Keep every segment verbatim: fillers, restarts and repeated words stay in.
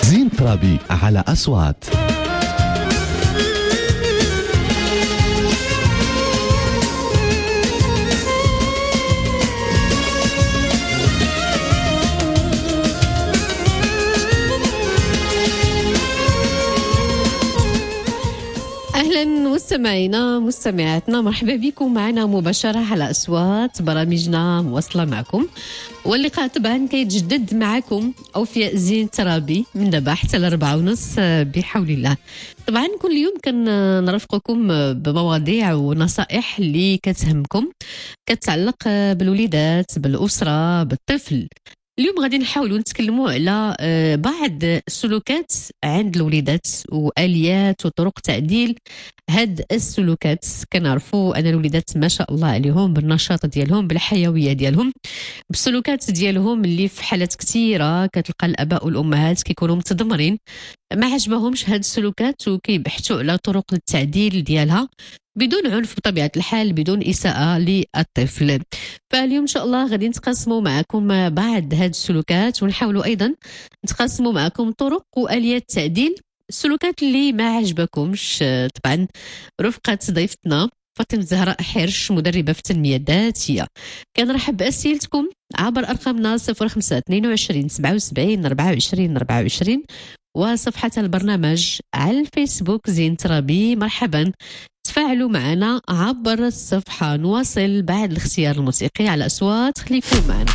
زين ترابي على أصوات. أهلا مستمعينا مستمعاتنا، مرحبا بكم معنا مباشرة على أصوات، برامجنا مواصلة معكم، واللقاء طبعا كيتجدد معكم أوفياء زين ترابي من دابا حتى الأربعة ونص بحول الله. طبعا كل يوم كنرافقكم بمواضيع ونصائح اللي كتهمكم، كتعلق بالوليدات، بالأسرة، بالطفل. اليوم غادي نحاولوا نتكلموا على بعض السلوكات عند الوليدات وآليات وطرق تعديل هاد السلوكات. كنعرفوا أن الوليدات ما شاء الله عليهم بالنشاط ديالهم، بالحيوية ديالهم، بالسلوكات ديالهم اللي في حالات كثيرة كتلقى الآباء والأمهات كيكونوا متدمرين، ما عجبهمش هاد السلوكات وكيبحثوا على طرق للتعديل ديالها بدون عنف بطبيعة الحال، بدون إساءة للطفل. فاليوم إن شاء الله غادي نتقاسموا معكم بعض هاد السلوكات، ونحاولوا أيضا نتقاسموا معكم طرق وآليات تعديل السلوكات اللي ما عجبكمش. طبعا رفقة ضيفتنا فاطمة زهراء حرش، مدربة في التنمية الذاتية. كنرحب بأسئلتكم عبر أرقامنا صفر خمسة اثنين وعشرين سبعة وسبعين أربعة وعشرين أربعة وعشرين وصفحة البرنامج على الفيسبوك زين ترابي. مرحبا، تفاعلوا معنا عبر الصفحة. نواصل بعد الاختيار الموسيقي على أصوات، خليكم معنا.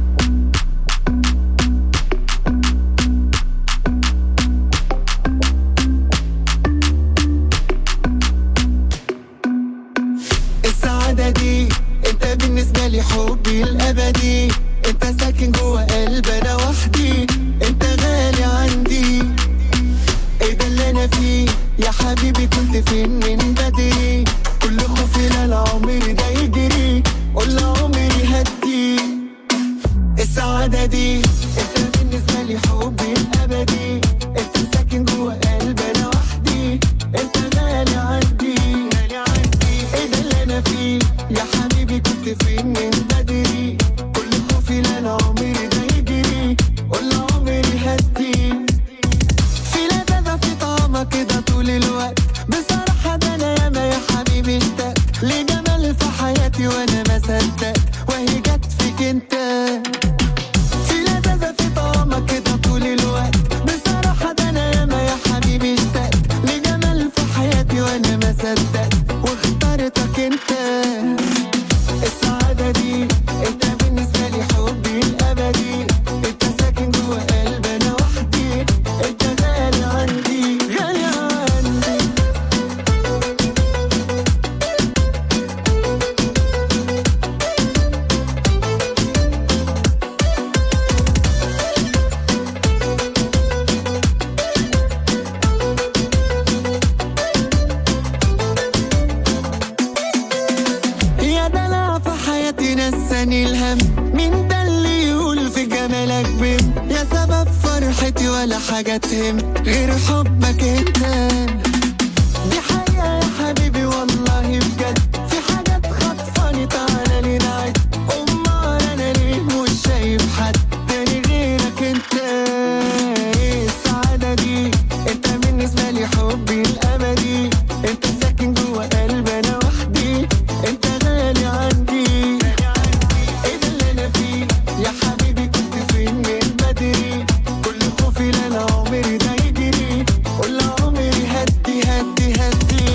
السعادة دي انت بالنسبة لي حبي الأبدي، انت ساكن جوا قلب انا وحدي، انت غالي عندي، ايه ده اللي انا فيه يا حبيبي، كنت فين من بدري، كل خوفي لا العمر ده يجري، قول عمري هدي. السعادة دي انت بالنسبة لي حبي الأبدي، انت ساكن جوا قلب انا وحدي، انت غالي عندي، ايه ده اللي انا فيه يا حبيبي، كنت فين من بدري، كل خوفي لا العمر ده يجري، قول عمري هدي. في لذاذة في طعمك كده طول الوقت، بصراحة ده انا ياما يا حبيبي اشتقت لجمال في حياتي وانا ما صدقت، وهي جت فيك انت. في لذاذة في طعمك كده طول الوقت، بصراحة ده انا ياما يا حبيبي اشتقت لجمال في حياتي وانا ما صدقت، واخترتك انت. السعادة دي انت بالنسبة لي حبي الأبدي، انت ساكن جوا قلب انا وحدي، انت غالي عندي غالي عندي. يا دلع في حياتي نساني الهم، مين ده اللي يقول في جمالك بين، يا سبب فرحتي ولا حاجة تهم غير حبك انت. دي حقيقة يا حبيبي والله بجد، في حاجات خطفاني تعالى لي نعد، أمال أنا ليه مش شايف حد تاني غيرك انت. السعادة دي انت بالنسبة لي حبي الأبدي، انت ساكن جوا قلب أنا وحدي، انت غالي عندي، ايه ده اللي أنا فيه يا حبيبي، كنت فين من بدري، كل خوفي لا العمر ده يجري، قول عمري هدي هدي هدي.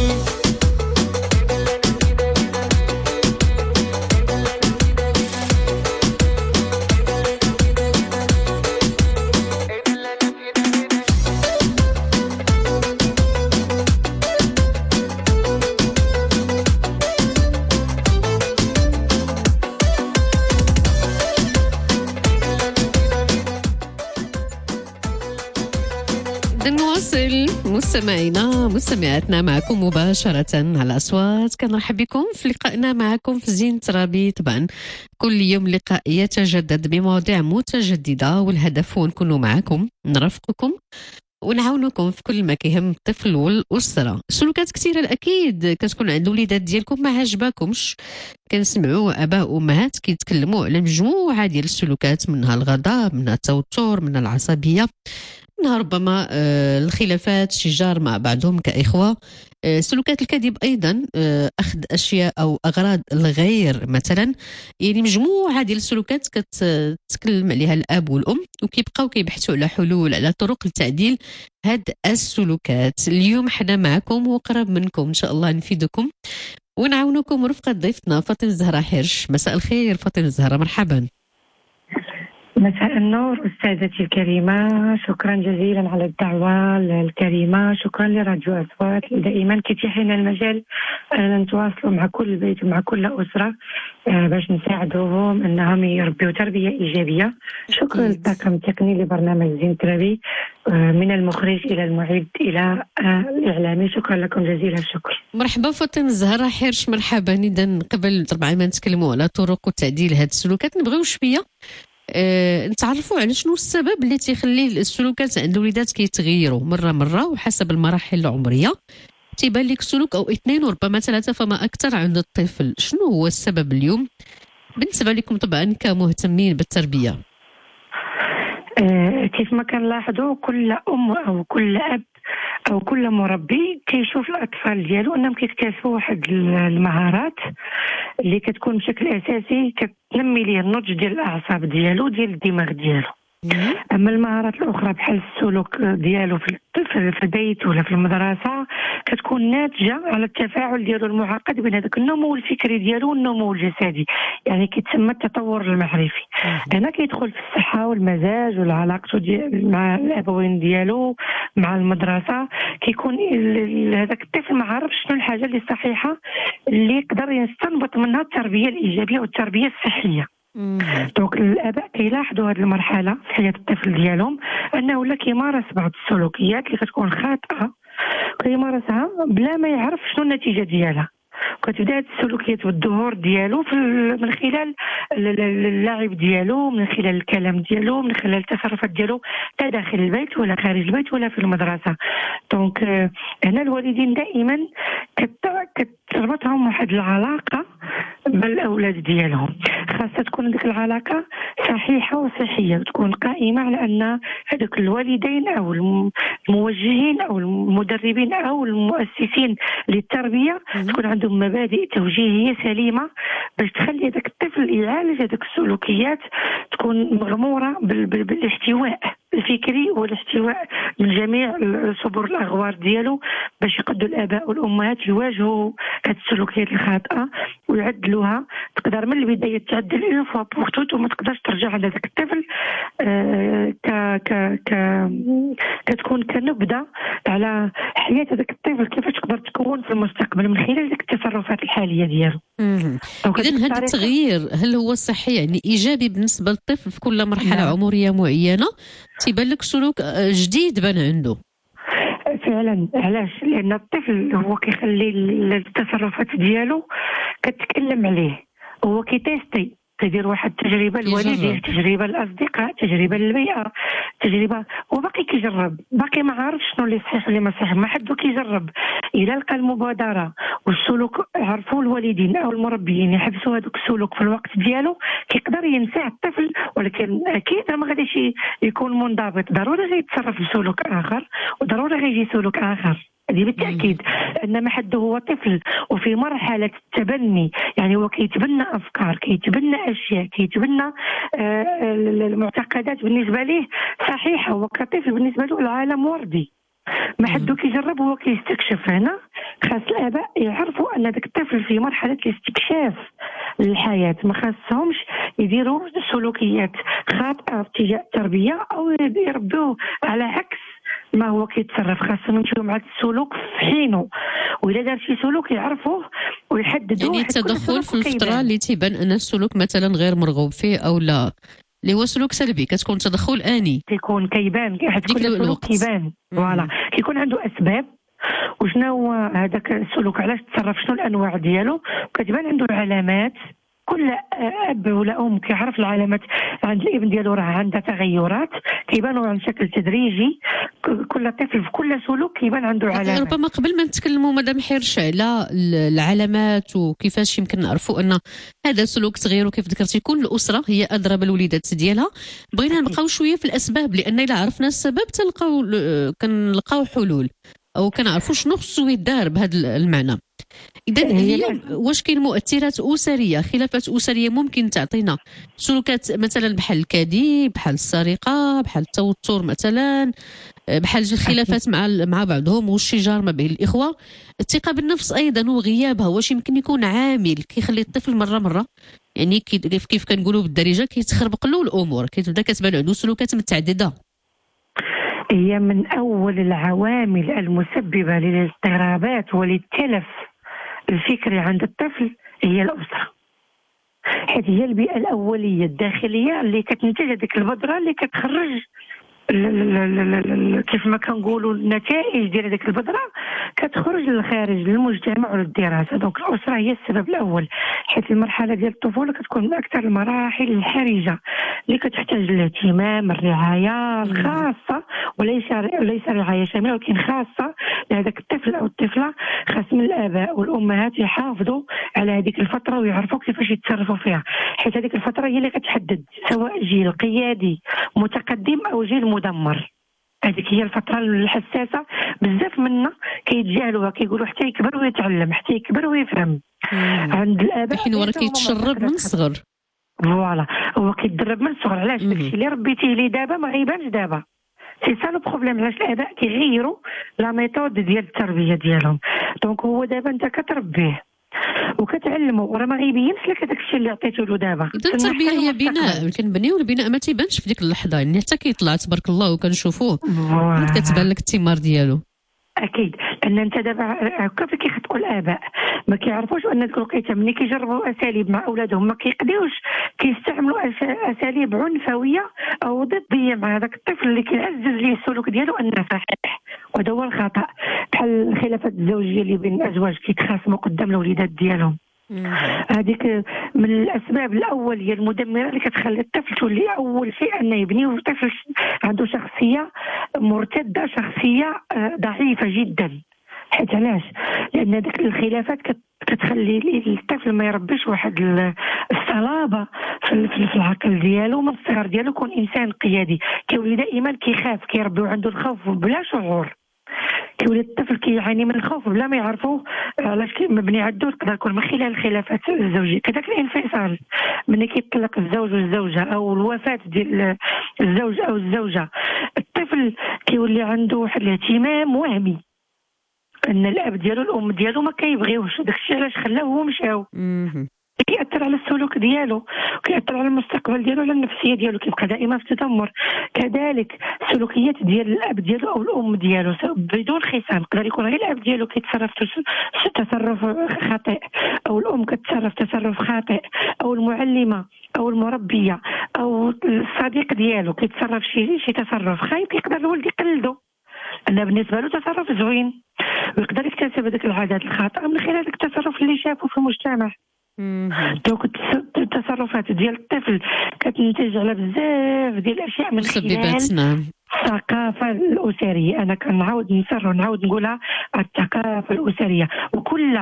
نواصل مستمعينا مستمعاتنا معكم مباشرة على أصوات. كنرحب بكم في لقائنا معكم في زين ترابي. طبعا كل يوم لقاء يتجدد بمواضيع متجددة، والهدف هو نكون معكم، نرافقكم ونعاونكم في كل ما كيهم الطفل والأسرة. سلوكات كثيرة أكيد كتكون عند الوليدات ديالكم ما عجباكمش. كنسمعوا آباء وأمهات كيتكلموا على مجموعة ديال السلوكات، منها الغضب، منها التوتر، منها العصبية. منها ربما آه، الخلافات، شجار مع بعضهم كإخوة، آه، سلوكات الكذب أيضا، آه، أخذ أشياء أو أغراض الغير مثلا. يعني مجموعة ديال السلوكات كتتكلم عليها الأب والأم، وكيبقاو كيبحثوا على حلول، على طرق لتعديل هاد السلوكات. اليوم حنا معكم وقرب منكم إن شاء الله نفيدكم ونعاونكم رفقة ضيفتنا فاطمة الزهراء حرش. مساء الخير فاطمة الزهراء، مرحبا. مساء النور أستاذتي الكريمة، شكرا جزيلا على الدعوة الكريمة، شكرا لراديو أصوات دائما كيتيح لنا المجال أننا نتواصلوا مع كل بيت ومع كل أسرة آه، باش نساعدوهم أنهم يربيوا تربية إيجابية. شكرا للطاقم التقني لبرنامج زين تربي، آه، من المخرج إلى المعد إلى آه، الإعلامي، شكرا لكم جزيلا الشكر. مرحبا فاطمة الزهراء حرش، مرحبا. إذا قبل طبعا ما نتكلموا على طرق وتعديل هذه السلوكات نبغيو شوية أه نتعرفوا على شنو السبب اللي تيخلي السلوكات عند الوليدات كيتغيروا مرة مرة وحسب المراحل العمرية. تيبان لك سلوك أو اثنين وربما ثلاثة فما أكثر عند الطفل، شنو هو السبب اليوم بالنسبة لكم طبعا كمهتمين بالتربية؟ آه، كيف ما كنلاحظوا كل أم أو كل أب أو كل مربي كيشوف الأطفال ديالو أنهم كيكتسبوا واحد المهارات اللي كتكون بشكل أساسي كتنمي ليه النضج ديال الأعصاب ديالو ديال الدماغ ديالو. أما المهارات الأخرى بحال السلوك ديالو في في البيت ولا في المدرسة كتكون ناتجة على التفاعل ديالو المعقد بين هذاك النمو الفكري ديالو والنمو الجسدي، يعني كيتسمى التطور المعرفي. هنا كيدخل في الصحة والمزاج والعلاقة ديال مع الأبوين ديالو مع المدرسة. كيكون هذاك الطفل ما عارفش شنو الحاجة اللي صحيحة اللي يقدر يستنبط منها التربية الإيجابية والتربية الصحية. دونك الاباء كيلاحظوا هذه المرحله في حياه الطفل ديالهم انه ولا كيمارس بعض السلوكيات اللي كتكون خاطئه، كيمارسها بلا ما يعرف شنو النتيجه ديالها. كتبدا هذه السلوكيات والظهور ديالو في من خلال اللعب ديالو، من خلال الكلام ديالو، من خلال التصرفات ديالو تا داخل البيت ولا خارج البيت ولا في المدرسه. دونك هنا الوالدين دائما كتربطهم واحد العلاقه بالاولاد ديالهم، خاصة تكون ديك العلاقة صحيحة وصحية، وتكون قائمة على أن هذوك الوالدين أو الموجهين أو المدربين أو المؤسسين للتربية تكون عندهم مبادئ توجيهية سليمة باش تخلي هذاك الطفل يعالج هذوك السلوكيات، تكون مغمورة بالاحتواء الفكري والاحتواء من جميع صبر الأغوار ديالو باش يقدروا الآباء والأمهات يواجهوا هذه السلوكيات الخاطئة ويعدلوها. تقدر من البداية تعدل إلى فوا بوغتوت وما تقدرش ترجع على ذاك الطفل آه ك ك ك كتكون كنبذة على حياة هذاك الطفل كيفاش تقدر تكون في المستقبل من خلال ذيك التصرفات الحالية ديالو. إذن هذا التغيير هل هو صحي يعني إيجابي بالنسبة للطفل في كل مرحلة نعم. عمرية معينة تيبان لك سلوك جديد بان عنده؟ فعلا. علاش؟ لان الطفل هو كيخلي التصرفات ديالو كتكلم عليه، هو كيتيستي، كيدير واحد التجربه الوالدين، تجربه الاصدقاء، تجربه للبيئه، تجربه وباقي كيجرب، باقي ما عارف شنو اللي صحيح واللي ما صحيح، ما حدو كيجرب. الى لقى المبادره والسلوك عرفوا الوالدين او المربيين يحبسوا هذوك السلوك في الوقت ديالو كيقدر ينسى الطفل، ولكن اكيد ما غاديش يكون منضبط، ضروري غيتصرف بسلوك اخر وضروري غيجي سلوك اخر، هذه بالتأكيد. إنما حد هو طفل وفي مرحلة التبني، يعني هو كيتبنى أفكار، كيتبنى أشياء، كيتبنى آه المعتقدات بالنسبة ليه صحيحة، هو كطفل بالنسبة له العالم وردي، ما حدو كيجرب هو كيستكشف. هنا خاص الآباء يعرفوا أن ذاك الطفل في مرحلة الاستكشاف للحياة، ما خاصهمش يديروا سلوكيات خاطئة في اتجاه التربية أو يربوه على عكس ما هو كيتصرف. خاصهم يمشيو مع السلوك في حينه، وإلا دار شي سلوك يعرفوه ويحددوه. يعني التدخل في الفترة اللي تيبان أن السلوك مثلا غير مرغوب فيه أو لا اللي هو سلوك سلبي كتكون تدخل آني، كيكون كيبان حيت كل سلوك كيبان فوالا كيكون عنده أسباب وشنو هو هذاك السلوك علاش تصرف، شنو الأنواع ديالو، وكتبان عنده علامات كل اب ولا ام كيعرف العلامات عند الابن ديالو راه عندها تغيرات كيبانوا على شكل تدريجي. كل طفل في كل سلوك كيبان عنده علامات. ربما قبل ما نتكلموا مدام حرش على العلامات وكيفاش يمكن نعرفوا ان هذا سلوك صغير، وكيف ذكرتي كل الاسره هي ادرى بالوليدات ديالها، بغينا نبقاو شويه في الاسباب، لان الا عرفنا السبب تلقاو كنلقاو حلول او كنعرفوا شنو خصو يدار بهذا المعنى. اذا هي واش كاين مؤثرات اسريه، خلافات اسريه ممكن تعطينا سلوكات مثلا بحال الكذب، بحال السرقه، بحال التوتر مثلا، بحال الخلافات مع مع بعضهم والشجار ما بين الاخوه. الثقه بالنفس ايضا وغيابها واش يمكن يكون عامل كيخلي الطفل مره مره يعني كيف كيف كنقولوا بالدارجه كيتخربق له الامور، كتبدا كتبان عنده سلوكات متعدده. هي من أول العوامل المسببة للاضطرابات وللتلف الفكري عند الطفل هي الأسرة، حيث هي البيئة الأولية الداخلية اللي كتنتج هذيك البذرة اللي كتخرج كيف ما كنقولوا النتائج ديال هذيك البذره كتخرج للخارج للمجتمع وللدراسه. دونك الاسره هي السبب الاول، حيث المرحله ديال الطفوله كتكون من اكثر المراحل الحرجه اللي كتحتاج الاهتمام، الرعايه الخاصه، وليس ليس رعايه شامله ولكن خاصه لهذاك الطفل او الطفله. خاص من الاباء والامهات يحافظوا على هذيك الفتره ويعرفوا كيفاش يتصرفوا فيها، حيث هذيك الفتره هي اللي كتحدد سواء جيل قيادي متقدم او جيل مدمر. هذيك هي الفتره الحساسه بزاف منا كيتجاهلوها، كيقولوا حتى يكبر ويتعلم، حتى يكبر ويفهم. عند الاباء حين ورا كيتشرب من الصغر. فوالا هو كيتدرب من الصغر. علاش داكشي اللي ربيتيه ليه دابا ما غيبانش دابا؟ سي سا لو بروبليم. علاش الاباء كيغيروا لا ميثود ديال التربيه ديالهم؟ دونك هو دابا انت كتربيه وكتعلمه وراه ما غيبينش لك هذاك الشيء اللي عطيته له دابا. اذا التربيه هي بناء، كنبنيو البناء ما تيبانش في ديك اللحظه، يعني حتى كيطلع تبارك الله وكنشوفوه كتبان لك الثمار ديالو. اكيد ان انت دابا كيف كيخطئوا الاباء ما كيعرفوش ان ديك الوقيته ملي كيجربوا اساليب مع اولادهم ما كيقديوش كيستعملوا اساليب عنفويه او ضديه مع هذاك الطفل اللي كيعزز ليه السلوك ديالو انه صحيح، وهذا هو الخطا. بحال الخلافات الزوجيه اللي بين الازواج كيتخاصموا قدام الوليدات ديالهم، هذيك من الاسباب الاوليه المدمره اللي كتخلي الطفل تولي اول شيء انه يبني طفل عنده شخصيه مرتده، شخصيه ضعيفه جدا. حيت علاش؟ لان هذيك الخلافات كتخلي الطفل ما يربيش واحد الصلابه في العقل ديالو من الصغر ديالو، يكون انسان قيادي. كيولي دائما كيخاف، كيربيو عنده الخوف بلا شعور. كيولي الطفل كيعاني من الخوف بلا ما يعرفوه علاش مبني عنده. تقدر تكون من خلال الخلافات الزوجيه. كذاك الانفصال ملي كيطلق الزوج والزوجه او الوفاه ديال الزوج او الزوجه، الطفل كيولي عنده واحد الاهتمام وهمي ان الاب ديالو الام ديالو ما كيبغيوش، داكشي علاش خلاوه مشاو. كيأثر على السلوك ديالو، كيأثر على المستقبل ديالو، على النفسيه ديالو، كيبقى دائما في تدمر. كذلك السلوكيات ديال الاب ديالو او الام ديالو بدون خصام، يقدر يكون غير الاب ديالو كيتصرف تصرف خاطئ، او الام كتصرف تصرف خاطئ، او المعلمه او المربيه او الصديق ديالو كيتصرف شي شي تصرف خايب، يقدر الولد يقلده أنا بالنسبة له تصرف زوين، ويقدر يكتسب هذيك العادات الخاطئة من خلال هذاك التصرف اللي شافه في المجتمع. دونك التصرفات ديال الطفل كتنتج على بزاف ديال الاشياء من خلال الثقافه الاسريه. انا كنعاود نصر ونعاود نقولها، الثقافه الاسريه. وكل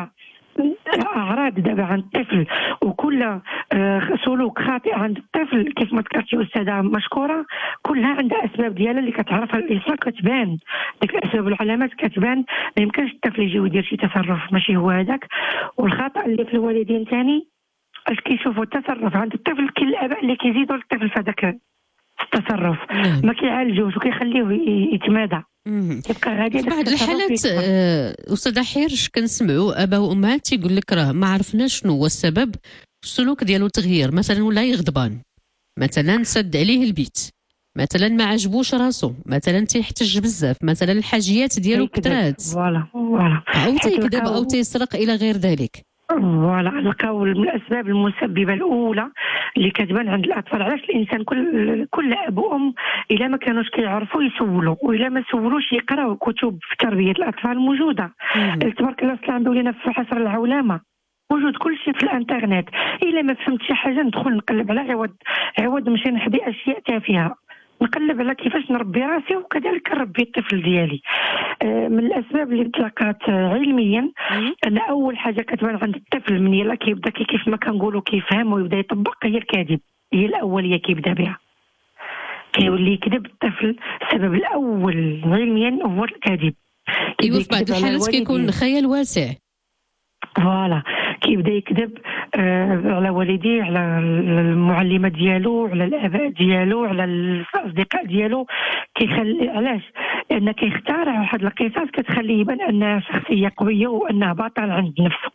اعراض دابا عند الطفل وكل سلوك خاطئ عند الطفل كيف ما ذكرتي استاذه مشكوره، كلها عندها اسباب ديالها اللي كتعرفها الانسان، كتبان ديك الاسباب والعلامات كتبان. ما يمكنش الطفل يجي ويدير شي تصرف ماشي هو هذاك. والخطا اللي في الوالدين ثاني اش كيشوفوا التصرف عند الطفل، كاين الاباء اللي كيزيدوا للطفل في هذاك التصرف ما كيعالجوش وكيخليوه يتمادى. كيبقى غادي في بعض الحالات استاذه حيرش كنسمعوا اباء وامهات تيقول لك راه ما عرفناش شنو هو السبب، السلوك ديالو تغيير، مثلا ولا يغضبان، مثلا سد عليه البيت، مثلا ما عجبوش راسو، مثلا تيحتج بزاف، مثلا الحاجيات ديالو كثرات، فوالا فوالا او تيكذب او تيسرق الى غير ذلك. فوالا لقاو من الاسباب المسببه الاولى اللي كتبان عند الاطفال. علاش الانسان كل كل اب وام الا ما كانوش كيعرفوا يسولوا، والا ما سولوش يقراو كتب في تربيه الاطفال موجوده. تبارك الله السلام ولينا في عصر العولمه، موجود كل شيء في الانترنت. الا ما فهمت شي حاجه ندخل نقلب على عوض عوض نمشي نحدي اشياء تافهه، نقلب على كيفاش نربي راسي وكذلك نربي الطفل ديالي. آه من الاسباب اللي تلقات آه علميا ان اول حاجه كتبان عند الطفل من يلا كيبدا كيف ما كنقولوا كيفهم ويبدا يطبق هي الكذب، هي الاوليه كيبدا بها، كيولي يكذب الطفل. السبب الاول علميا هو الكذب. ايوا في بعض الحالات كيكون خيال واسع. فوالا كيبدا يكذب آه على والديه، على المعلمه ديالو، على الاباء ديالو، على الاصدقاء ديالو. كيخلي علاش؟ لان كيخترع واحد القصص كتخليه يبان انها شخصيه قويه وانه بطل عند نفسه.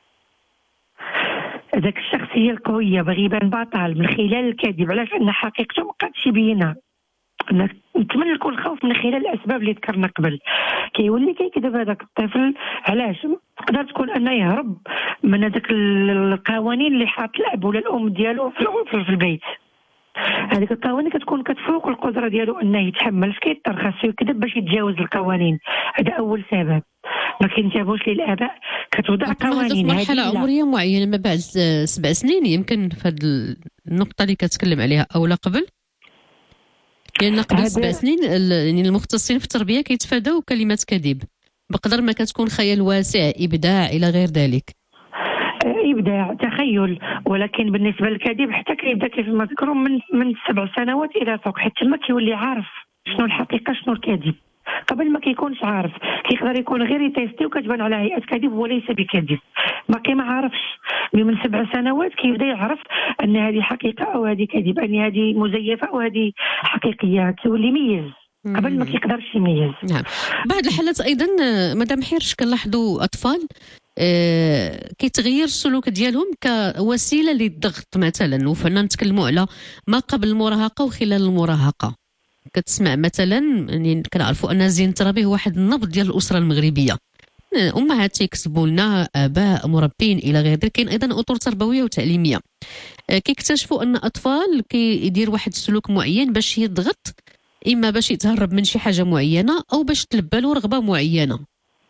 هذاك الشخصيه القويه باغي يبان بطل من خلال الكذب. علاش؟ ان حقيقته ما قادش يبينها. نتملكوا الخوف من خلال الاسباب اللي ذكرنا قبل. كيولي كيكذب هذاك الطفل. علاش؟ تقدر تكون انه يهرب من هذاك القوانين اللي حاط الاب ولا الام ديالو في البيت. هذيك القوانين كتكون كتفوق القدره ديالو انه يتحمل، فكيضطر خاصو يكذب باش يتجاوز القوانين. هذا اول سبب. ما كينتبهوش للاباء كتوضع قوانين. في مرحله عمريه معينه ما بعد سبع سنين يمكن في هذه النقطه اللي كتكلم عليها او لا قبل، لأن قبل سبع سنين يعني المختصين في التربية كيتفادوا كلمات كذب بقدر ما كتكون خيال واسع، إبداع إلى غير ذلك. إبداع، تخيل. ولكن بالنسبة للكذب حتى كيبدا كيف ما ذكروا من من سبع سنوات إلى فوق، حتى ما كيولي عارف شنو الحقيقة شنو الكذب. قبل ما كيكونش عارف، كيقدر يكون غير يتيستي وكتبان على هيئة كذب وليس بكذب، باقي ما عارفش. من سبع سنوات كيبدا يعرف ان هذه حقيقه او هذه كذب، ان هذه مزيفه او هذه حقيقيه، كيولي يميز. قبل ما كيقدرش يميز. نعم. بعض الحالات ايضا مدام حيرش كنلاحظوا اطفال آه كيتغير السلوك ديالهم كوسيله للضغط مثلا، وفنا نتكلموا على ما قبل المراهقه وخلال المراهقه. كتسمع مثلا يعني كنعرفوا ان زين الترابي هو واحد النبض ديال الاسره المغربيه، امهات تيكسبوا لنا، اباء، مربين الى غير ذلك. كاين ايضا اطر تربويه وتعليميه كيكتشفوا ان اطفال كيدير واحد السلوك معين باش يضغط، اما باش يتهرب من شي حاجه معينه او باش تلبى له رغبه معينه.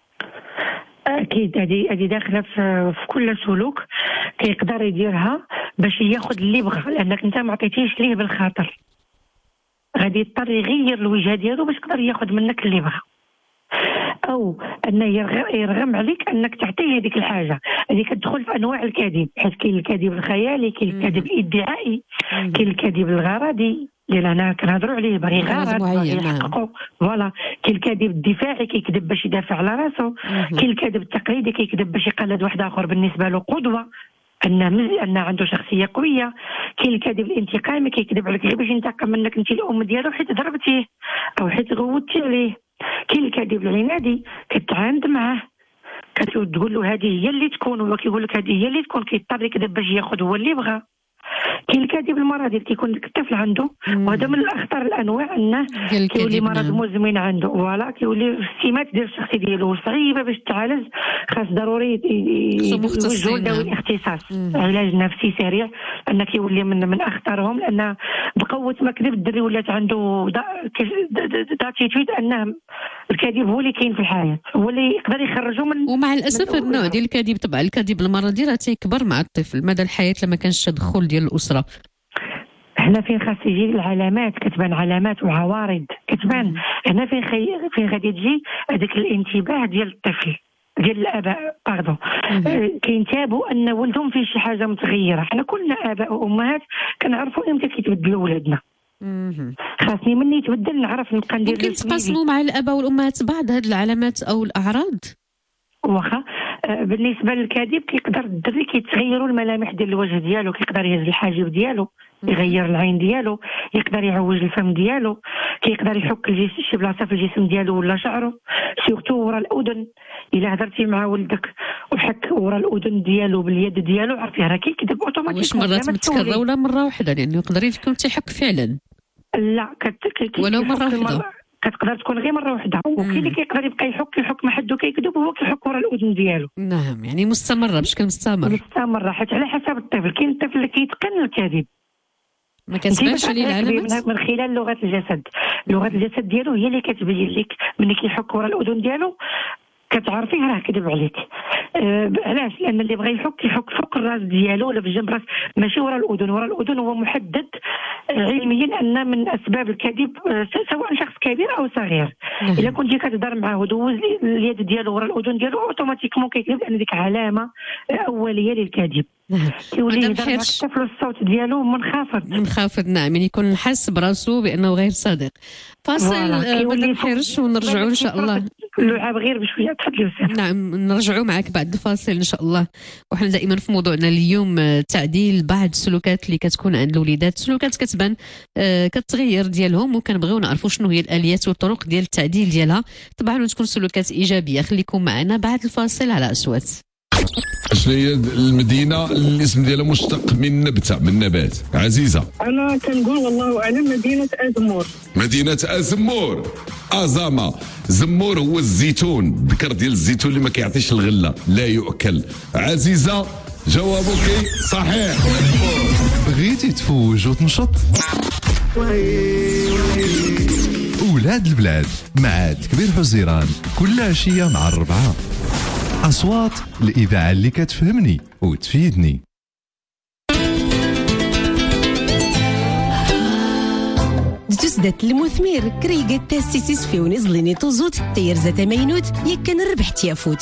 اكيد هذه هذه داخله في, في كل سلوك كيقدر يديرها باش ياخذ اللي بغى، لانك انت ما عطيتيش ليه بالخاطر. غادي يضطر يغير الوجهه ديالو باش يقدر ياخذ منك اللي بغى، او انه يرغم عليك انك تعطيه هذيك الحاجه. هذه كتدخل في انواع الكذب، حيت كاين الكذب الخيالي، كاين الكذب الادعائي، كاين الكذب الغرضي اللي انا كنهضروا عليه باغي غرض باغي يحققوا. فوالا كاين الكذب الدفاعي كيكذب باش يدافع على راسه، كاين الكذب التقليدي كيكذب باش يقلد واحد اخر بالنسبه له قدوه، ان ان عنده شخصيه قويه. كاين الكذب الانتقامي كيكذب عليك غير باش ينتقم منك انت الام ديالو حيت ضربتيه او حيت غوتي عليه. كاين الكذب العنادي كتعاند معاه، كتقول له هذه هي اللي تكون، هو كيقول لك هذه هي اللي تكون، كيضطر يكذب باش ياخذ هو اللي بغى. كاين الكذب المرضي اللي كيكون الطفل عنده، وهذا من الاخطر الانواع، انه كيولي مرض مزمن عنده. فوالا كيولي السمات ديال الشخصيه ديالو صعيبه باش تعالج، خاص ضروري يوجهوا لذوي الاختصاص علاج نفسي سريع، لان كيولي من من اخطرهم. لان بقوه ما كذب الدري ولات عنده داتيتويد انه الكذب هو اللي كاين في الحياه، هو اللي يقدر يخرجه من. ومع الاسف النوع ديال الكذب طبعا الكذب المرضي راه تيكبر مع الطفل مدى الحياه لما كانش تدخل ديال الاسره. هنا فين خاص يجي العلامات، كتبان علامات وعوارض كتبان. هنا فين خي... فين غادي تجي هذاك الانتباه ديال الطفل ديال الاباء باردون أه كينتابوا ان ولدهم فيه شي حاجه متغيره. حنا كلنا اباء وامهات كنعرفوا امتى كيتبدلوا ولادنا. خاصني مني يتبدل نعرف نبقى ندير. ممكن تقاسموا مع الاباء والامهات بعض هذه العلامات او الاعراض؟ واخا آه بالنسبه للكذب كيقدر الدري كيتغيروا الملامح ديال الوجه ديالو، كيقدر يهز الحاجب ديالو، يغير العين ديالو، يقدر يعوج الفم ديالو، كيقدر يحك الجسم شي بلاصه في الجسم ديالو ولا شعره، سورتو ورا الاذن. الا هضرتي مع ولدك وحك ورا الاذن ديالو باليد ديالو عرفتي راه كيكذب اوتوماتيكيا. واش مرات متكرره ولا مره واحده؟ لانه يقدر يكون تيحك فعلا. لا كت... ولو مره واحده كتقدر تكون غير مره واحده، وكاين اللي كيقدر يبقى يحك يحك ما حدو كيكذب وهو كيحك ورا الاذن ديالو. نعم يعني مستمره بشكل مستمر. مستمره حيت على حسب الطفل. كاين الطفل اللي كيتقن الكذب ما كتبانش ليه العلامات من خلال لغه الجسد. لغه الجسد ديالو هي اللي كتبين لك ملي كيحك ورا الاذن ديالو كتعرفيه راه كذب عليك. أه علاش؟ لان اللي بغى يحك يحك فوق الراس ديالو ولا في جنب راس، ماشي ورا الاذن. ورا الاذن هو محدد علميا ان من اسباب الكذب سواء شخص كبير او صغير. الا كنتي كتهضر معاه ودوز اليد ديالو ورا الاذن ديالو اوتوماتيكمون كيكذب، لان ديك علامه اوليه للكذب. كيولي يهضر مع الطفل الصوت ديالو منخفض منخفض. نعم، يعني يكون حاس براسو بانه غير صادق. فاصل مدام حرش ونرجعوا ان شاء الله. اللعاب غير بشويه. تفضلي وسام. نعم، نرجعوا معك بعد الفاصل ان شاء الله. وحنا دائما في موضوعنا اليوم تعديل بعض السلوكات اللي كتكون عند الوليدات، سلوكات كتبان كتغير ديالهم، وكنبغيو نعرفوا شنو هي الاليات والطرق ديال التعديل ديالها، طبعا وتكون سلوكات ايجابيه. خليكم معنا بعد الفاصل على اصوات. شنو هي المدينه اللي الاسم ديالها مشتق من نبته من نبات؟ عزيزه انا كنقول والله اعلم مدينه ازمور. مدينه ازمور. ازامه. زمور هو الزيتون، الذكر ديال الزيتون اللي ما كيعطيش الغله، لا يؤكل. عزيزه جوابك صحيح. بغيتي تفوج وتنشط؟ ولاد البلاد مع كبير حزيران كل عشيه مع الربعه. أصوات الإذاعة اللي كتفهمني وتفيدني. تسدت المثمر كريقة تاسيسيس في ونزليني توزوت تير زتا مينوت يكن ربح تيافوت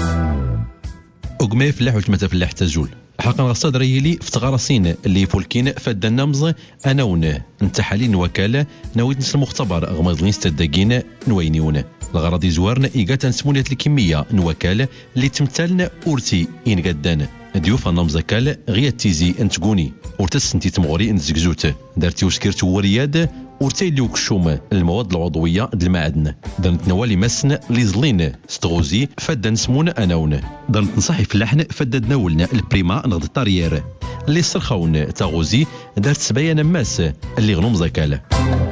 أقمي فلاح وتمتا فلاح تزول حقا غصاد ريلي فتغارسين اللي فولكين فادا نمز انا ونه انت حالين وكاله نويت نسل مختبر غمضلين ستدقين نوينيونه الغرض زوارنا ايقات نسمونية الكميه نوكاله اللي تمثالنا اورتي ان قدان ديوف نمزكال غيا تيزي انتقوني ورتسنتي تمغوري انزكزوت دارتي وسكرت ورياد ورتي اللي وكشوم المواد العضويه د المعادن درت نوالي مسن لي زلين ستغوزي فدا نسمون اناون درت نصحي فلاحن فدا ناولنا البريما نغد الطاريير اللي سرخاون تاغوزي دارت سبايا ماس اللي غنوم زكال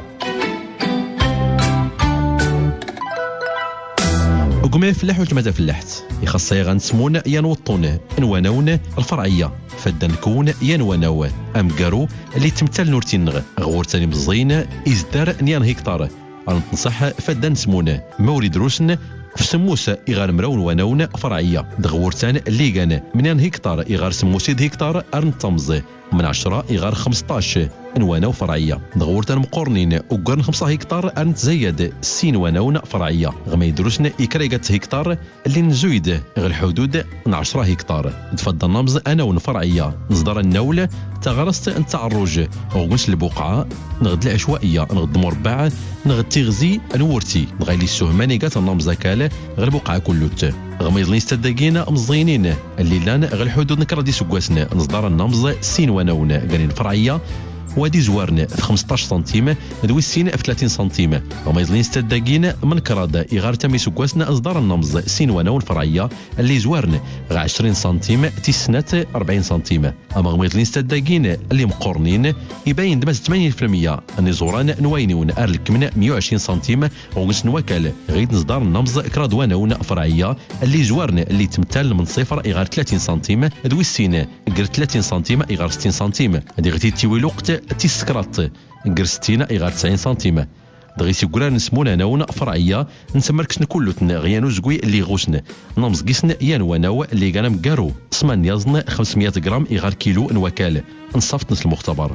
وقمي فلاح وتمتا فلاحت يخص غنسمون ينوطون نوانون الفرعيه فدا نكون ينوانو امكارو اللي تمثال نورتينغ غورتاني مزين ازدار نيان هكتار غنتنصح فدا نسمون مورد روسن في سموس إغار مراون ونون فرعية دغورتان اللي كان من هكتار إغار سموسيد هكتار أرن تمز من عشرة إغار خمسطاش نوانا فرعية دغورتان مقورنين وقرن خمسة هكتار أرن تزيد سين ونون فرعية غما يدروسن إكريقة هكتار اللي نزويد غير الحدود من عشرة هكتار تفضل نمز أنا ون فرعية نصدر النول تغرست انت عروج وغنش البقعة نغد العشوائية نغد مربع نغد تغزي نورتي نغيلي السهماني قات النمز كاله غير بقعة كلوت غما يظلين استدقينا مزينين اللي لان غير الحدود نكرا دي سكواسنا نصدر النمز سين ونون قالين فرعية وادي زوارنا في خمسطاش سنتيم دوي السين في ثلاثين سنتيم وما يظلين استدقينا من كرادا إغار تامي سكواسنا أصدار النمز سين ونون فرعية اللي زوارنا غا عشرين سنتيم تسنات أربعين سنتيم أما غما يظلين استدقينا اللي مقورنين يبين دماز ثمانين بالمية أني زوران نوينون أرلك من مية وعشرين سنتيم ونقص نواكل غيد نصدار النمز كرادوانون فرعية اللي زوارنا اللي تمثال من صفر إغار ثلاثين سنتيم دوي السين غير ثلاثين سنتيم إغار ستين سنتيم هذه غتي تيوي الوقت تيسكرات نقرستينا إغار تسعين سنتيم دغيسي قرار نسمونا ناونا فرعية نسمركسن كلوتن غيانو زقوي اللي غوسن نمز قيسن يانواناو اللي قانا مقارو سمان يازن خمسمية غرام إغار كيلو نوكال نصفت نسل المختبر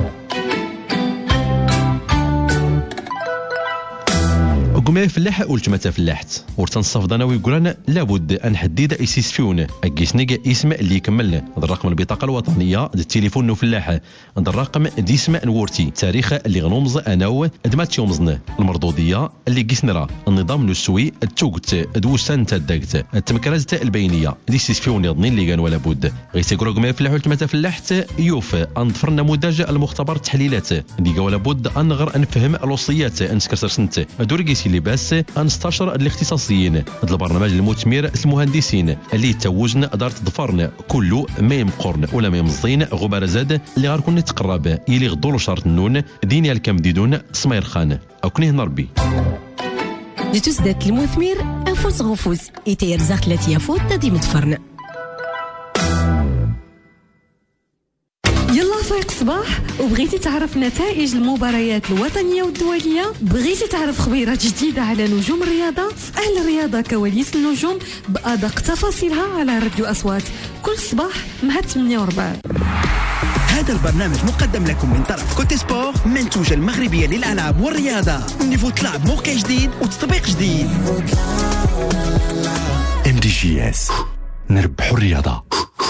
قمي فلاح ولتمتا فلاحت ورتنصفضنا ويقولنا لابد ان حديد ايسيس فيون اكيسنيق اسم اللي يكمل الرقم البطاقه الوطنيه د التليفون فلاح الرقم ديسم نورتي تاريخ اللي غنومز اناو ادمات يومزنا المردوديه اللي قيسنرا النظام النسوي التوقت دوسان تدقت التمكرزه البينيه ديسيس فيون يضني اللي كان ولا بد غيتيقرو قمي فلاح ولتمتا فلاحت يوف انظفر نموذج المختبر التحليلات اللي ولا بد ان نغر نفهم الوصيات انسكسر سنت دوركيسي لباس انستشر الاختصاصيين هذا البرنامج المثمر المهندسين اللي توجنا دارت ضفرنا كله ما يمقرن ولا ما يمزين غبار زاد اللي غنكون تقرب يلي غدور شرط النون دينيا الكمديدون سمير خان او كنيه نربي دي تسدات المثمر افوس غفوز يتير زاخلات يافوت دي متفرن فايق صباح وبغيتي تعرف نتائج المباريات الوطنية والدولية، بغيتي تعرف خبيرات جديدة على نجوم الرياضة، أهل الرياضة كواليس النجوم بأدق تفاصيلها على راديو أصوات كل صباح مع ثمانية وربع. هذا البرنامج مقدم لكم من طرف كوتي سبور، منتوجة المغربية للألعاب والرياضة. نيفو تلعب موقع جديد وتطبيق جديد. ام دي جي اس، نربحوا الرياضة.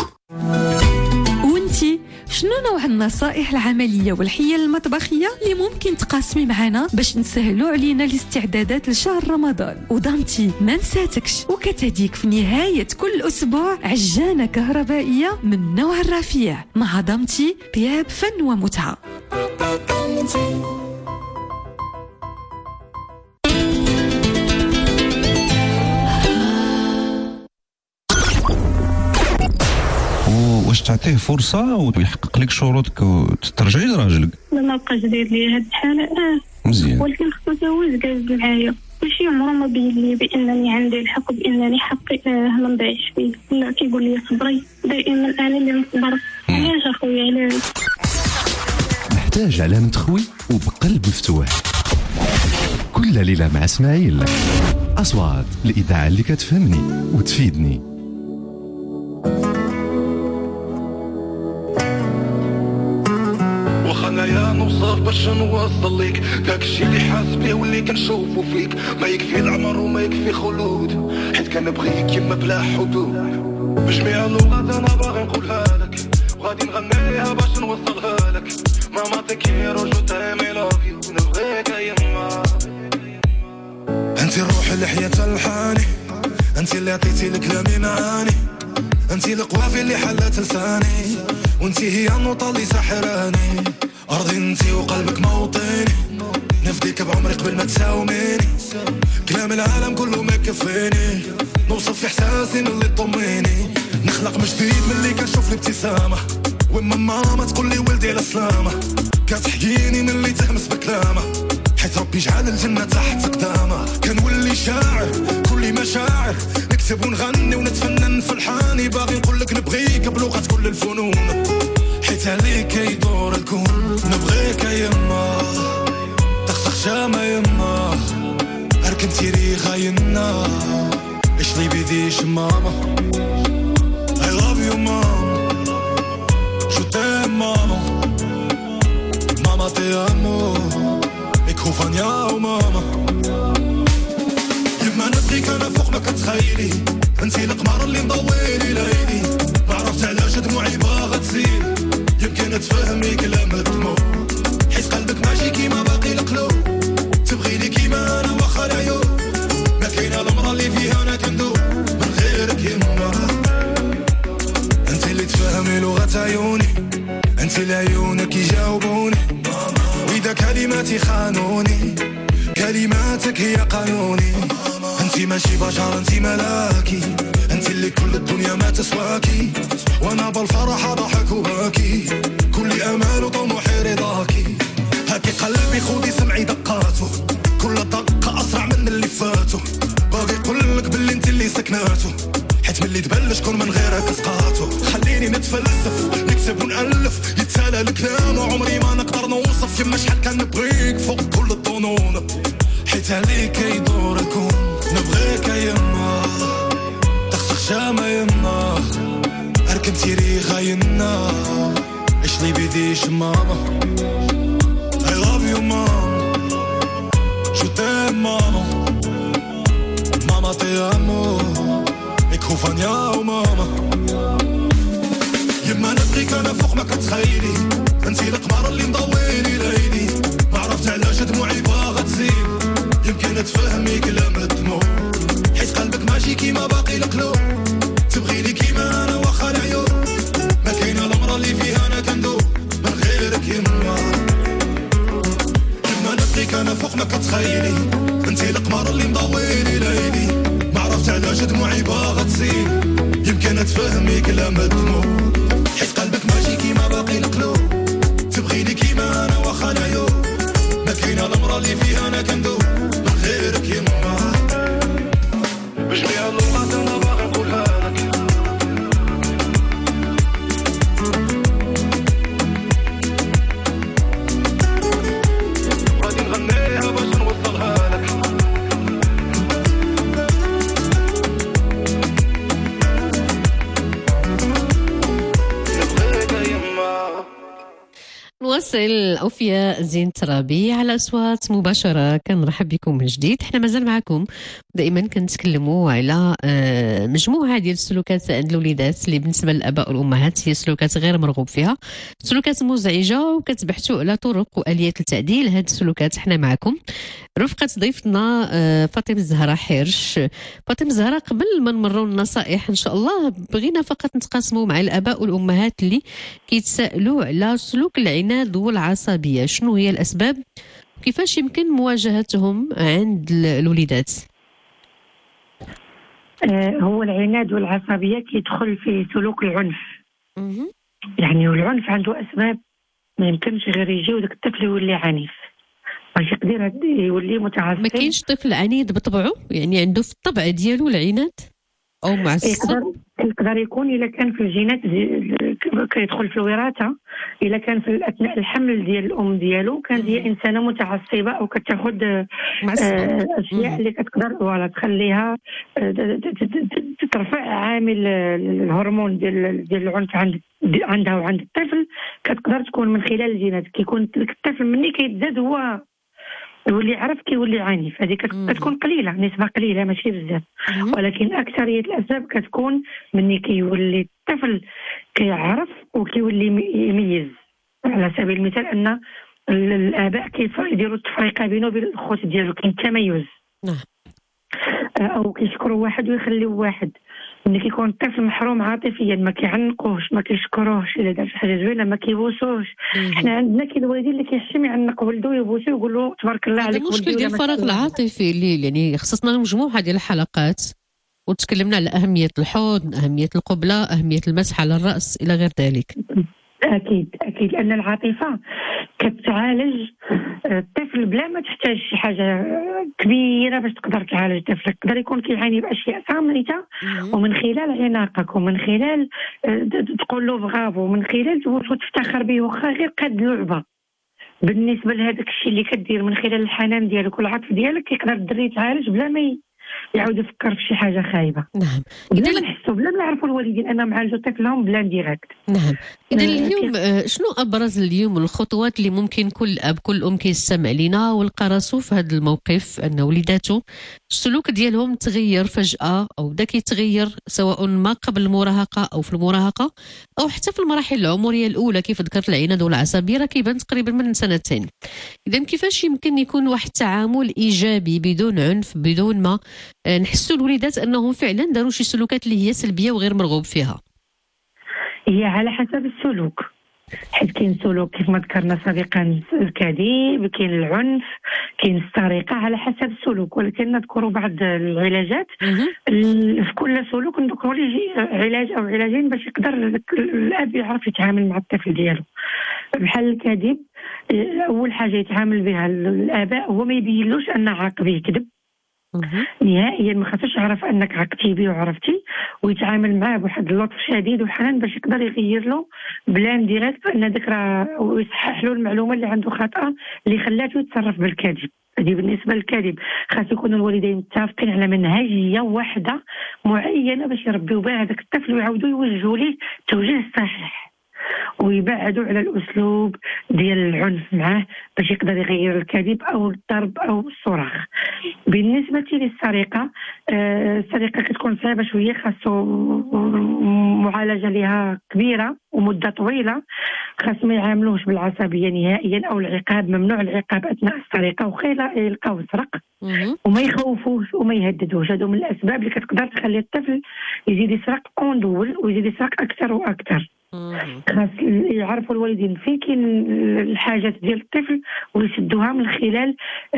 وانتي شنو نوع النصائح العملية والحيل المطبخية اللي ممكن تقاسمي معنا باش نسهلوا علينا الاستعدادات لشهر رمضان؟ وضمتي ما نساتكش وكتهديك في نهاية كل أسبوع عجانة كهربائية من نوع الرفيع مع ضمتي طياب فن ومتعة. واش تعطيه فرصه ويحقق لك شروطك وترجعي لراجلك؟ ما بقاش داير لي هاد الحاله اه مزيان، ولكن خصو تا هو يجاز معايا، ماشي عمره ما بين لي بانني عندي الحق بانني حقي اه ما نضيعش فيه. لا كيقول لي صبري، دائما انا اللي نصبر. علاش اخويا علاش؟ محتاج علامة خوي وبقلب مفتوح. كل ليلة مع اسماعيل، أصوات الإذاعة اللي كتفهمني وتفيدني. وخنايا نوصف باش نوصل ليك داكشي اللي حاس بيه واللي كنشوفو فيك. ما يكفي العمر وما يكفي خلود، حيت كنبغيك يما بلا حدود. بجميع اللغات انا باغي نقولها لك، وغادي نغنيها باش نوصلها لك. ماما تكيرو جو تايمي لوف يو، نبغيك يما. انتي الروح اللي حياتها الحاني، انتي اللي عطيتي لكلامي معاني، انتي القوافي اللي حلات لساني، وانتي هي النوطة اللي سحراني. أرضي انتي وقلبك موطني، نفديك بعمري قبل ما تساوميني. كلام العالم كله ما يكفيني، نوصف في إحساسي من اللي طميني. نخلق من جديد من اللي كنشوف الابتسامة، وإما ماما تقول لي ولدي على سلامة. كتحكيني من اللي تهمس بكلامه، حيت ربي جعل الجنة تحت قدامه. كنولي شاعر كل مشاعر، نكتب ونغني ونتفنن في الحاني. باغي نقولك نبغيك بلغة كل الفنون، حيت عليك يدور الكون. نبغيك يما تخسخ شامة يما، اركنتي ريغا ينا اشلي بيديش ماما. I love you ماما، شو تايم ماما، ماما تي امو إكوفانيا وماما. يما نبغيك انا فوق ما كتخيلي، انتي القمر اللي مضويلي ليلي. ما عرفت علاش دموعي باغا تزيد، يمكن تفهمي كلام الدموع، حيت قلبك ماشي كيما باقي القلوب. تبغيني كيما انا واخا العيوب، ما كاينه المرا اللي فيها انا كندوب من غيرك يما. انتي اللي تفهمي لغة عيوني، انتي اللي عيونك يجاوبوني. واذا كلماتي خانوني، كلماتك هي قانوني. انتي ماشي بشر انتي ملاكي، انتي اللي كل الدنيا ما تسواكي. وانا بالفرحة ضحك وباكي، كل امال وطموحي رضاكي. هاكي قلبي خودي سمعي دقاته، كل دقة اسرع من اللي فاتو. باغي يقولك باللي انتي اللي سكناتو، حيت ملي تبل شكون من غيرك سقاتو. خليني نتفلسف نكتب ونألف، يتسالى الكلام وعمري ما نقدر نوصف. يما شحال كان نبغيك فوق كل الظنون، حيت عليك يدور الكون. نبغيك يما تخسخ شامة يما، اركبتي ريغا ينا اشلي بيديش ماما. I love you ماما، شو تايم ماما، ماما تي امو إكوفانيا وماما. يما نبغيك انا فوق ما كتخيلي، انتي القمر اللي مضويلي ليلي. ما عرفت علاش دموعي باغا تزيد، يمكن تفهمي كلام الدموع، حيت قلبك ماشي كيما باقي القلوب. تبغيني كيما انا واخا العيوب، ما كاينه المرا اللي فيها انا كندوب من غيرك يما. يما نبغيك انا فوق ما كتخيلي، انتي القمر اللي مضويلي ليلي. ما عرفت علاش دموعي باغا تزيد، يمكن تفهمي كلام الدموع، حيت قلبك ماشي كيما باقي القلوب. تبغيني كيما انا واخا العيوب، ما كاينه المرا اللي فيها انا كندوب من غيرك يما. بجميع اللغات انا باغي نقولها لك. نواصل أوفياء زين ترابي على أصوات مباشرة. كنرحب بكم من جديد. احنا مازال معكم دائما كنتكلموا على مجموعة ديال السلوكات عند الوليدات اللي بالنسبة للآباء والأمهات هي سلوكات غير مرغوب فيها، سلوكات مزعجة، وكتبحثوا على طرق وآليات لتعديل هذه السلوكات. احنا معكم رفقة ضيفتنا فاطمة الزهراء حرش. فاطمة الزهراء، قبل ما نمروا النصائح إن شاء الله بغينا فقط نتقاسموا مع الآباء والأمهات اللي كيتساءلوا على سلوك العناد والعصبية. شنو هي الأسباب وكيفاش يمكن مواجهتهم عند الوليدات؟ آه هو العناد والعصبية كيدخل في سلوك العنف. يعني والعنف عنده أسباب، ما يمكنش غير يجي وداك الطفل يولي عنيف باش يقدر يولي متعصب. ما كاينش طفل عنيد بطبعه، يعني عنده في الطبع ديالو العناد او معصب؟ يقدر يقدر يكون الا كان في الجينات كيدخل في الوراثه، الا كان في اثناء الحمل ديال الام ديالو كانت هي انسانه متعصبه او كتاخذ آه اشياء اللي كتقدر ولا تخليها ترفع عامل الهرمون ديال ديال العنف عند عندها وعند الطفل. كتقدر تكون من خلال الجينات. كيكون الطفل مني كيتزاد هو يولي عرف كيولي عنيف. هذه كتكون قليله، نسبه قليله ماشي بزاف، ولكن اكثريه الاسباب كتكون مني كيولي الطفل كيعرف وكيولي يميز. على سبيل المثال ان الاباء كيديروا التفرقه بينه وبين الاخوت ديالو، كاين تميز، او كيشكروا واحد ويخليوا واحد. ملي كيكون الطفل محروم عاطفيا ما كيعنقوش، ما كيشكروش، الا دار شي حاجه زوينه ما كيبوسوش. حنا عندنا كاين الوالدين اللي كيحشم يعنق ولده ويبوسو ويقول له تبارك الله عليك. المشكل ديال الفراغ العاطفي اللي يعني خصصنا مجموعه ديال الحلقات وتكلمنا على اهميه الحضن، اهميه القبله، اهميه المسح على الراس الى غير ذلك. اكيد اكيد لان العاطفه كتعالج الطفل بلا ما تحتاج شي حاجه كبيره باش تقدر تعالج طفلك. يقدر يكون كيعاني باشياء صامته، ومن خلال عناقك ومن خلال تقول له بغافو ومن خلال تفتخر به واخا غير قد لعبه بالنسبه لهذاك الشيء اللي كدير من خلال الحنان ديالك والعطف ديالك، يقدر الدري يتعالج بلا ما يعاود يفكر في شي حاجه خايبه. نعم. بلا ما نحسوا بلا ما نعرفوا الوالدين انهم عالجوا طفلهم بلا ديريكت. نعم. اذا اليوم شنو ابرز اليوم الخطوات اللي ممكن كل اب كل ام كيستمع لينا ولقى راسو في هذا الموقف ان وليداته السلوك ديالهم تغير فجاه او بدا كيتغير سواء ما قبل المراهقه او في المراهقه او حتى في المراحل العمريه الاولى كيف ذكرت العناد والعصبيه راه كيبان تقريبا من سنتين. اذا كيفاش يمكن يكون واحد التعامل ايجابي بدون عنف، بدون ما نحسوا الوليدات انهم فعلا داروا شي سلوكات اللي هي سلبيه وغير مرغوب فيها؟ هي على حسب السلوك، حيت كاين سلوك كيف ما ذكرنا سابقا الكذب، كاين العنف، كاين السرقه، على حسب السلوك. ولكن نذكروا بعض العلاجات في كل سلوك، نذكروا ليه علاج او علاجين باش يقدر الاب يعرف يتعامل مع الطفل ديالو. بحال الكذب، اول حاجه يتعامل بها الاباء هو ما يبينلوش ان عاقبه يكذب نهائيا. ما خاصش يعرف انك عقتي بيه وعرفتي، ويتعامل معاه بواحد اللطف شديد وحنان باش يقدر يغير له بلان ديريكت ان ذاك راه، ويصحح له المعلومه اللي عنده خاطئه اللي خلاته يتصرف بالكذب. هذه بالنسبه للكذب. خاص يكونوا الوالدين متفقين على منهجيه واحده معينه باش يربيو بها هذاك الطفل ويعاودوا يوجهوا ليه التوجيه الصحيح، ويبعدوا على الاسلوب ديال العنف معاه باش يقدر يغير الكذب او الضرب او الصراخ. بالنسبه للسرقه، آه السرقه كتكون صعيبه شويه، خاصو معالجه لها كبيره ومده طويله. خاص ما يعاملوش بالعصبيه نهائيا او العقاب، ممنوع العقاب اثناء السرقه، وخير يلقاو يسرق وما يخوفوش وما يهددوش. هادو من الاسباب اللي كتقدر تخلي الطفل يزيد يسرق اون دول ويزيد يسرق اكثر واكثر. خاص يعرفوا الوالدين فين كاين الحاجات ديال الطفل ويسدوها من خلال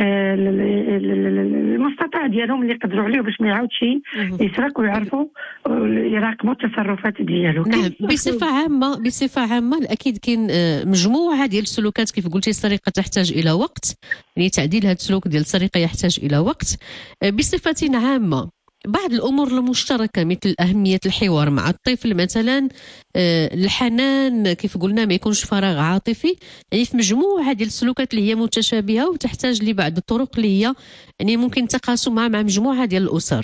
المستطاع ديالهم اللي يقدروا عليه باش ما يعاودش يسرق، ويعرفوا يراقبوا التصرفات ديالو. نعم. بصفه عامه بصفه عامه اكيد كاين مجموعه ديال السلوكات كيف قلتي. السرقه تحتاج الى وقت، يعني تعديل هذا السلوك ديال السرقه يحتاج الى وقت. بصفه عامه بعض الأمور المشتركة مثل أهمية الحوار مع الطفل مثلا، الحنان كيف قلنا، ما يكونش فراغ عاطفي، يعني في مجموعة ديال السلوكات اللي هي متشابهة وتحتاج لبعض الطرق اللي هي يعني ممكن تقاسمها مع مجموعة ديال الأسر.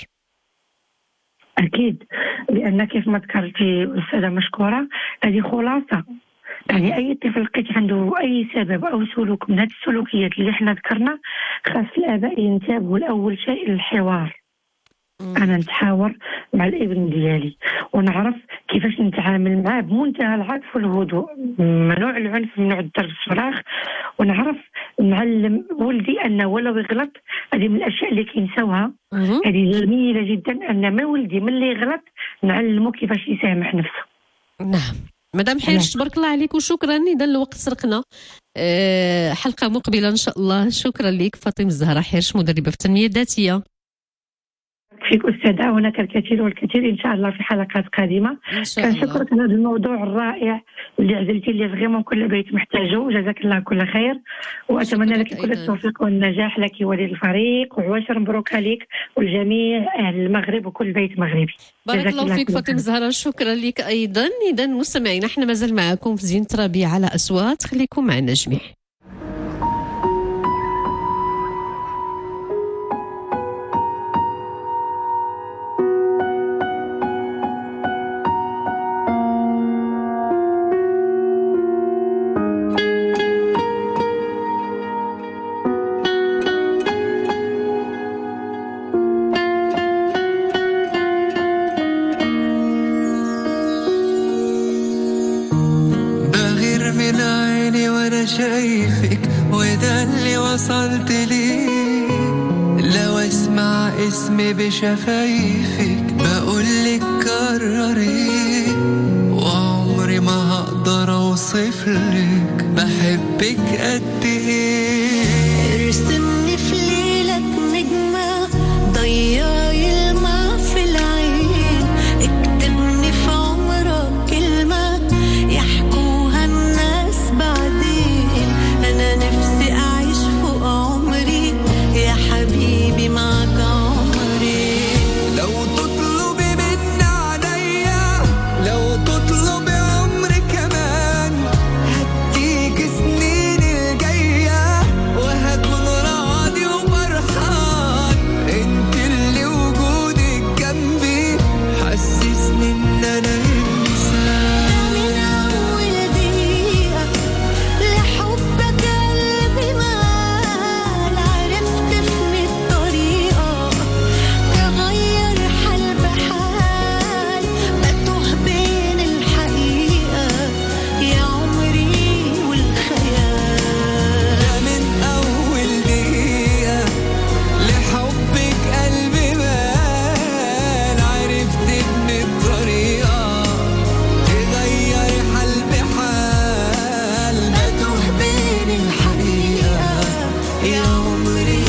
أكيد، لأن كيف ما ذكرتي أستاذة مشكورة، هذه خلاصة يعني اي طفل لقيت عنده اي سبب او سلوك من هذه السلوكيات اللي احنا ذكرنا، خاص الاباء ينتبهوا لاول شيء للحوار. انا نتحاور مع الابن ديالي ونعرف كيفاش نتعامل معاه بمنتهى العطف والهدوء، ممنوع العنف، ممنوع الضرب الصراخ، ونعرف نعلم ولدي انه ولو يغلط هذه من الاشياء اللي كينساوها. هذه جميله جدا ان ما ولدي من اللي يغلط نعلمه كيفاش يسامح نفسه. نعم مدام حيرش تبارك الله عليك وشكرا. اذا الوقت سرقنا، أه حلقه مقبله ان شاء الله. شكرا لك فاطمه الزهراء حيرش، مدربه في التنميه الذاتيه. فيك أستاذة، هناك الكثير والكثير إن شاء الله في حلقات قادمة. كنشكرك على هذا الموضوع الرائع اللي عزلتي لي فريمون كل بيت محتاجه، جزاك الله كل خير، وأتمنى لك كل التوفيق والنجاح لك وللفريق، وعشر مبروك عليك والجميع أهل المغرب وكل بيت مغربي. بارك الله فيك فاطمة الزهراء، شكرا لك أيضا. إذا مستمعين احنا مازال معكم في زينة ربيع على أصوات، خليكم معنا جميع. شايفك وده اللي وصلت لي، لو اسمع اسمي بشفايفك بقولك كرري، وعمري ما هقدر اوصفلك بحبك قد ايه. ارسمني في ليلك نجمة ضيعي الماء في العين، اكتبني في عمرك كلمة يحكوها الناس بعدين، أنا نفسي أعيش فوق عمري يا حبيبي معك عمري. لو تطلبي مني عليا، لو تطلبي عمري كمان، هديك سنين الجاية وهكون راضي وفرحان، انت اللي وجودك جنبي حسسني ان انا انسان. من أول دقيقة لحبك قلبي مال، عرفت في الطريقة تغير حال بحال، بتوه بين الحقيقة يا عمري والخيال. من أول دقيقة لحبك قلبي مال، عرفت إن الطريقة تغير حال بحال، بتوه بين الحقيقة يا عمري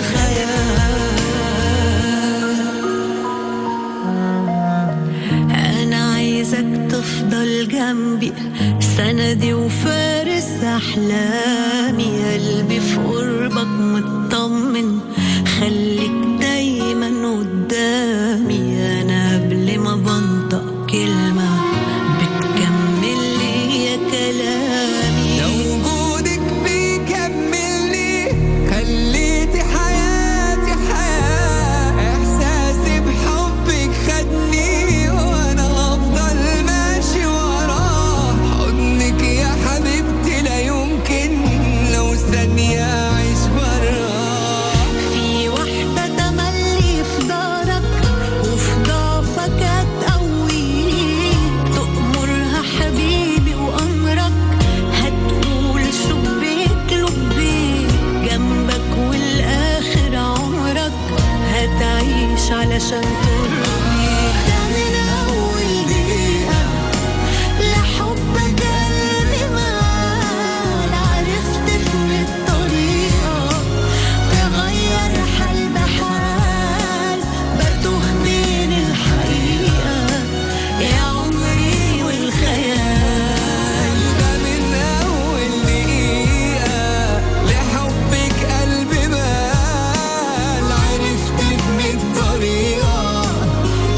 والخيال. أنا عايزك تفضل جنبي سندي وفارس أحلامي، قلبي في قربك مطمن، خليك دايما قدامي، أنا قبل ما بنطق كلمة بتكمل لي يا كلامي. لو وجودك بيكملني خليتي حياتي حياة، إحساسي بحبك خدني وأنا أفضل ماشي وراه، حضنك يا حبيبتي لا يمكن لو ثانية أعيش براه. في واحدة تملي في دارك وفي ضعفك هتقويك، تأمرها حبيبي وأمرك، هتقول شبيك لبيك جنبك والآخر عمرك هتعيش علشان ترضيك. ده من أول دقيقة لحبك قلبي مال، عرفت في الطريقة تغير حال بحال، بتوه بين الحقيقة يا عمري والخيال. ده من أول دقيقة لحبك قلبي مال، عرفت إن الطريقة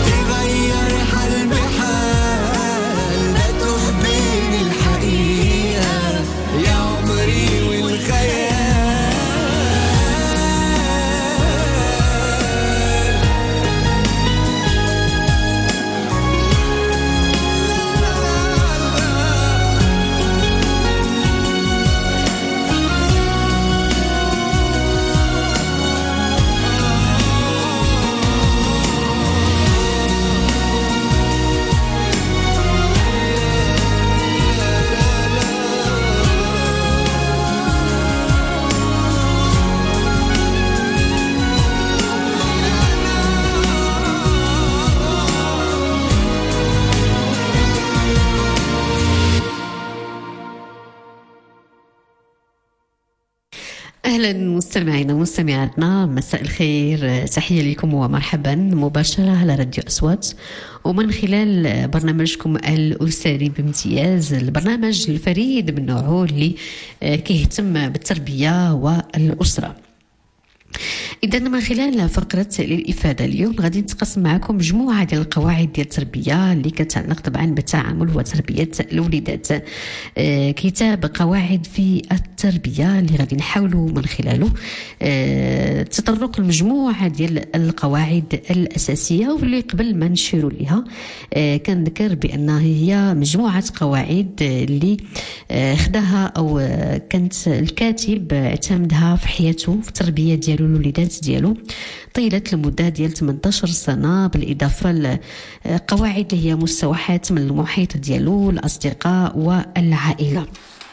أهلا مستمعينا مستمعاتنا، مساء الخير، تحية لكم ومرحبا مباشرة على راديو أصوات ومن خلال برنامجكم الأسري بامتياز، البرنامج الفريد من نوعه اللي كيهتم بالتربية والأسرة. إذا من خلال فقرة للإفادة اليوم غادي نتقسم معكم مجموعة ديال القواعد ديال التربية اللي كتعلق طبعا بالتعامل وتربية الوليدات. آه كتاب قواعد في التربية اللي غادي نحاولوا من خلاله آه تطرق المجموعة ديال القواعد الأساسية، واللي قبل ما نشيروا لها آه كنذكر بأنها هي مجموعة قواعد اللي آه خداها أو آه كانت الكاتب اعتمدها في حياته في التربية ديالو الوليدات ديالو طيلة المدة ديال ثمانية عشر سنة، بالإضافة لقواعد اللي هي مستوحاة من المحيط ديالو، الأصدقاء والعائلة.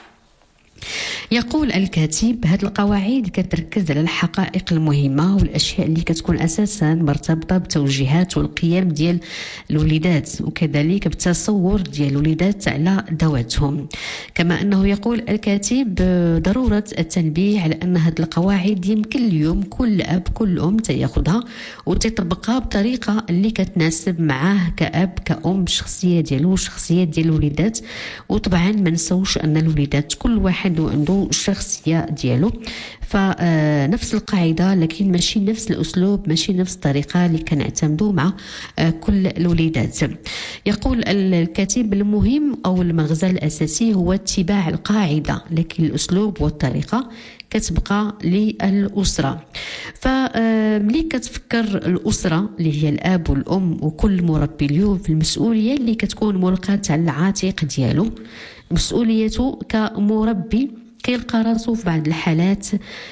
يقول الكاتب هذه القواعد كتركز على الحقائق المهمة والأشياء اللي كتكون أساسا مرتبطة بالتوجيهات والقيم ديال الوليدات، وكذلك بالتصور ديال الوليدات على ذواتهم. كما أنه يقول الكاتب ضرورة التنبيه على أن هذه القواعد يمكن اليوم كل أب كل أم تياخدها وتطبقها بطريقة اللي كتناسب معاه كأب كأم، الشخصية ديالو الشخصية ديال الوليدات. وطبعا ما نسوش أن الوليدات كل واحد عنده الشخصية ديالو، فنفس القاعدة لكن ماشي نفس الأسلوب، ماشي نفس الطريقة اللي كنعتمدوا مع كل الوليدات. يقول الكاتب المهم أو المغزى الأساسي هو اتباع القاعدة، لكن الأسلوب والطريقة كتبقى للأسرة. فملي كتفكر الأسرة اللي هي الأب والأم وكل مربي اليوم في المسؤولية اللي كتكون ملقاة على العاتق ديالو، مسؤوليته كمربي كيلقى راسو في بعض الحالات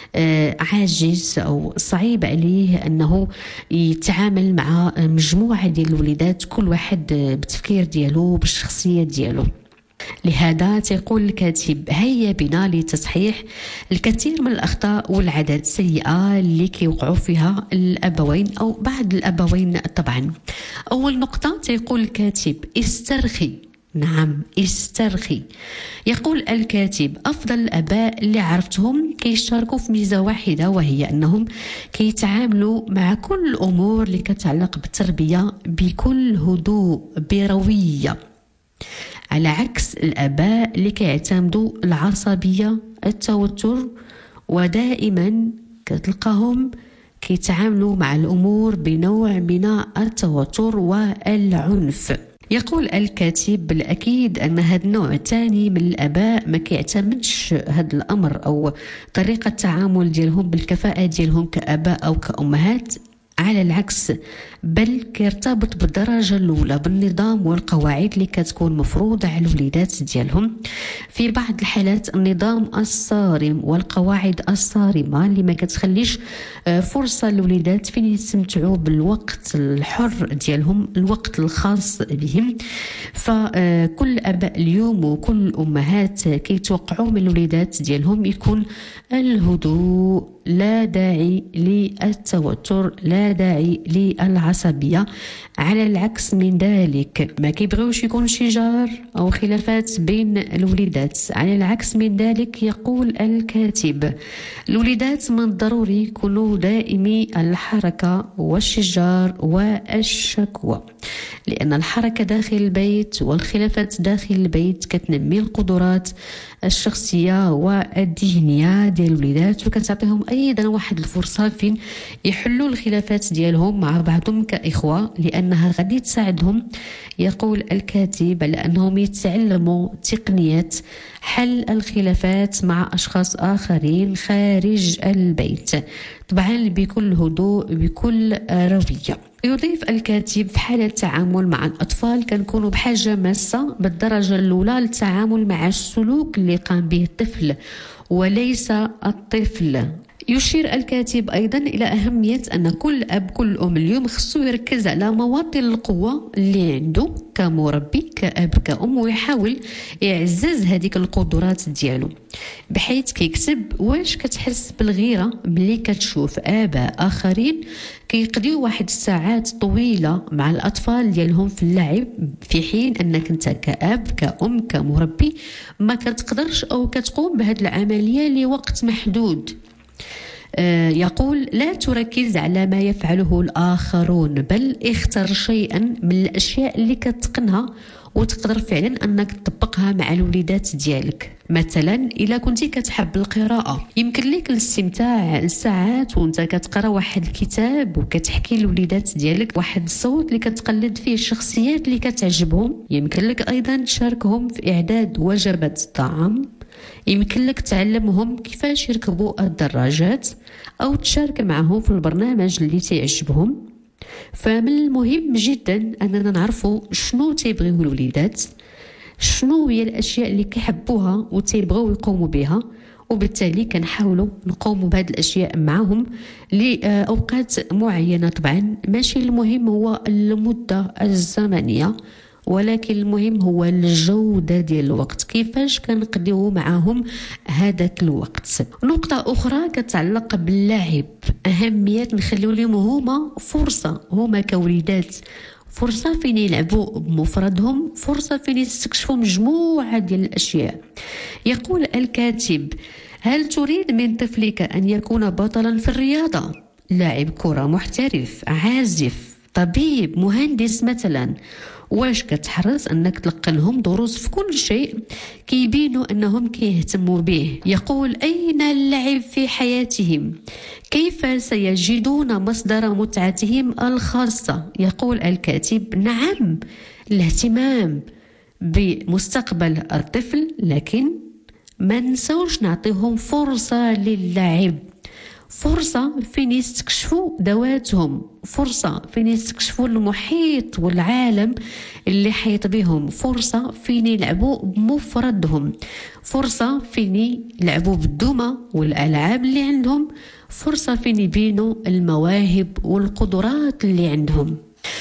عاجز أو صعيب عليه أنه يتعامل مع مجموعة ديال الوليدات كل واحد بالتفكير ديالو بالشخصية ديالو. لهذا تقول الكاتب هيا بنا لتصحيح الكثير من الأخطاء والعادات السيئة اللي كيوقعوا فيها الأبوين أو بعض الأبوين. طبعا أول نقطة تقول الكاتب استرخي، نعم استرخي. يقول الكاتب أفضل الآباء اللي عرفتهم كيشاركوا في ميزة واحدة، وهي أنهم كيتعاملوا مع كل الأمور اللي كتعلق بالتربية بكل هدوء بروية، على عكس الآباء اللي كيعتمدوا العصبية التوتر، ودائما كتلقاهم كيتعاملوا مع الأمور بنوع من التوتر والعنف. يقول الكاتب بالأكيد أن هذا النوع الثاني من الآباء ما كيعتمدش هذا الأمر أو طريقة التعامل ديالهم بالكفاءة ديالهم كآباء أو كأمهات، على العكس بل كيرتبط بالدرجة الأولى بالنظام والقواعد اللي كتكون مفروضة على الوليدات ديالهم. في بعض الحالات النظام الصارم والقواعد الصارمة اللي ما كتخليش فرصة للوليدات فين يستمتعوا بالوقت الحر ديالهم، الوقت الخاص بهم. فكل أباء اليوم وكل الأمهات كيتوقعوا من الوليدات ديالهم يكون الهدوء، لا داعي للتوتر، لا داعي للعصبية. على العكس من ذلك ما كيبغيوش يكون شجار أو خلافات بين الوليدات. على العكس من ذلك يقول الكاتب الوليدات من الضروري يكونوا دائمي الحركة والشجار والشكوى، لأن الحركة داخل البيت والخلافات داخل البيت كتنمي القدرات الشخصية والذهنية ديال الوليدات، وكتعطيهم أيضا واحد الفرصة فين يحلوا الخلافات ديالهم مع بعضهم كإخوة، لأنها غادي تساعدهم. يقول الكاتب على أنهم يتعلموا تقنية حل الخلافات مع أشخاص آخرين خارج البيت، طبعا بكل هدوء بكل روية. يضيف الكاتب في حالة التعامل مع الأطفال كنكونوا بحاجة ماسة بالدرجة الأولى للتعامل مع السلوك اللي قام به الطفل وليس الطفل. يشير الكاتب أيضا إلى أهمية أن كل أب كل أم اليوم خصو يركز على مواطن القوة اللي عنده كمربي كأب كأم، ويحاول يعزز هذيك القدرات ديالو، بحيث كيكتب واش كتحس بالغيرة ملي كتشوف آباء آخرين كيقضيو واحد الساعات طويلة مع الأطفال ديالهم في اللعب، في حين أنك أنت كأب كأم كمربي ما كتقدرش أو كتقوم بهذه العملية لوقت محدود. يقول لا تركز على ما يفعله الآخرون، بل اختر شيئا من الأشياء اللي كتقنها وتقدر فعلا أنك تطبقها مع الوليدات ديالك. مثلا إلا كنتي كتحب القراءة يمكن لك الاستمتاع لساعات وانت كتقرا واحد الكتاب وكتحكي للوليدات ديالك واحد الصوت اللي كتقلد فيه الشخصيات اللي كتعجبهم. يمكن لك أيضا تشاركهم في إعداد وجبات الطعام، يمكن لك تعلمهم كيفاش يركبوا الدراجات أو تشارك معهم في البرنامج اللي تعجبهم. فمن المهم جدا أننا نعرفوا شنو تيبغيو الوليدات، شنو هي الأشياء اللي كيحبوها وتيبغوا يقوموا بها، وبالتالي كنحاولوا نقوموا بهذه الأشياء معهم لأوقات معينة. طبعا ماشي المهم هو المدة الزمنية، ولكن المهم هو الجودة ديال الوقت، كيفاش كنقضيو معاهم هذاك الوقت. نقطة أخرى كتعلق باللعب، أهمية نخليو لهم هما فرصة، هما كوليدات فرصة فين يلعبوا بمفردهم، فرصة فين يستكشفوا مجموعة ديال الأشياء. يقول الكاتب: هل تريد من طفلك أن يكون بطلا في الرياضة؟ لاعب كرة محترف، عازف، طبيب، مهندس مثلا. واش كتحرص انك تلقنهم دروس في كل شيء كيبينوا انهم كيهتموا به؟ يقول: اين اللعب في حياتهم؟ كيف سيجدون مصدر متعتهم الخاصة؟ يقول الكاتب: نعم، الاهتمام بمستقبل الطفل، لكن ما نسوش نعطيهم فرصة للعب، فرصة فين يستكشفوا ذواتهم، فرصة فين يستكشفوا المحيط والعالم اللي حيط بهم، فرصة فين يلعبوا بمفردهم، فرصة فين يلعبوا بالدمى والألعاب اللي عندهم، فرصة فين يبينوا المواهب والقدرات اللي عندهم.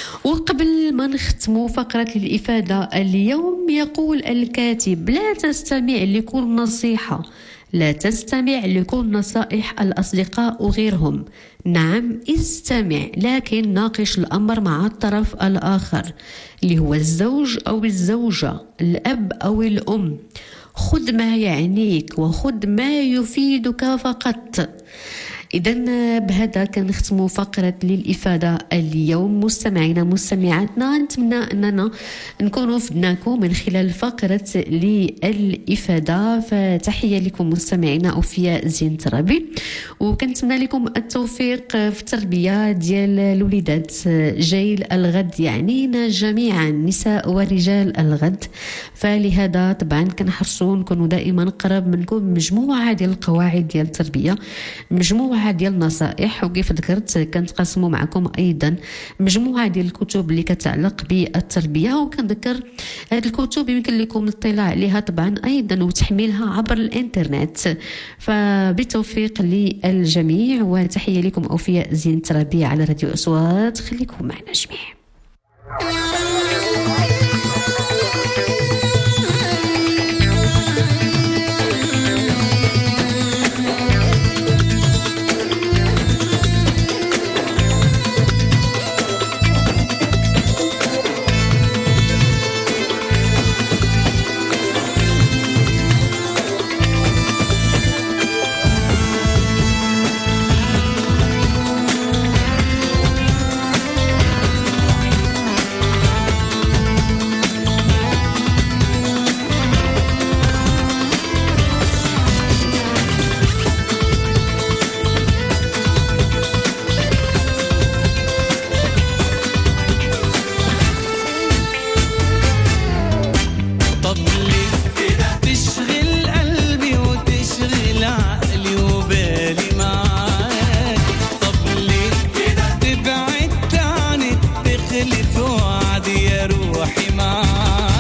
وقبل ما نختموا فقرة الإفادة اليوم، يقول الكاتب: لا تستمع لكل نصيحة، لا تستمع لكل نصائح الأصدقاء وغيرهم. نعم استمع، لكن ناقش الأمر مع الطرف الآخر اللي هو الزوج أو الزوجة، الأب أو الأم. خذ ما يعنيك وخذ ما يفيدك فقط. إذن بهذا كنختموا فقرة للإفادة اليوم. مستمعينا مستمعاتنا، نتمنى أننا نكونوا فدناكم من خلال فقرة للإفادة. فتحية لكم مستمعينا أوفياء زين ترابي، وكنتمنى لكم التوفيق في التربية ديال الوليدات جيل الغد، يعنينا جميعا نساء ورجال الغد. فلهذا طبعا كنحرصوا نكونوا دائما قرب منكم مجموعة ديال القواعد ديال التربية، مجموعة ديال النصائح، وكيف ذكرت كنتقاسموا معكم ايضا مجموعه ديال الكتب اللي كتعلق بالتربيه. وكنذكر هذه الكتب يمكن لكم الاطلاع عليها طبعا ايضا وتحميلها عبر الانترنت. فبالتوفيق للجميع، وتحيه لكم اوفياء زين ترابيه على راديو اصوات. خليكم معنا جميعا. تبعدت عني تخلف وعدي يا روحي معاك.